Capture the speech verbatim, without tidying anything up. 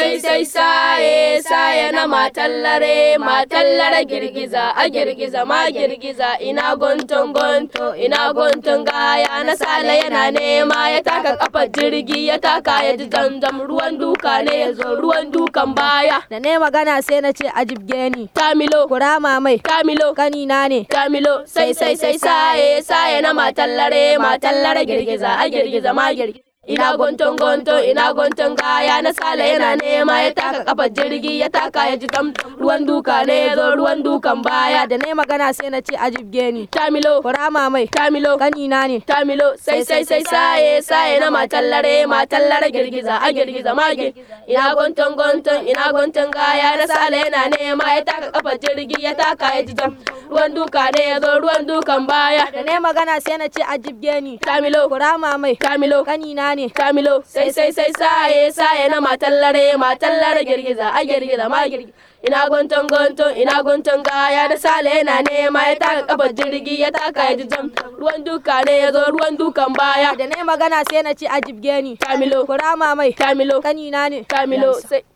sai sai saye saye na matallare matallare girgiza a girgiza ma girgiza ina guntun gunto ina guntun gaya na sale yana nema ya taka kafar jirgi ya taka ya ji zamzam ruwan duka ne ya zo ruwan dukan baya da ne magana sai na ce a jibge ni tamilo kurama mai tamilo kanina ne tamilo sai sai sai saye saye na matallare matallare girgiza a girgiza ma girgiza ina guntun gunto ina guntun gaya na sale yana nema ya taka kafar jirgi ya taka ya ji tam ruwan duka ne ya zo ruwan dukan baya da ne magana sai na ce a jibge ni tamilo kurama mai tamilo kanina ne tamilo sai sai sai saye saye na matallare matallare girgiza a girgiza ma girgiza ina guntun guntun ina guntun gaya na sale yana nema ya taka kafar jirgi ya taka ya ji tam ruwan duka ne ya zo ruwan dukan baya da ne magana sai na ce a jibge ni tamilo kurama mai tamilo kanina ne tamilo sai sai sai saye saye na matallare matallare girgiza a girgiza ma girgiza ina guntun guntun ina guntun gaya da sale yana nema ya taka kafar jirgi ya taka ya ji jam ruwan duka ne ya zo ruwan dukan baya da ne magana sai na ce a jibge ni tamilo kurama mai tamilo kanina ne tamilo sai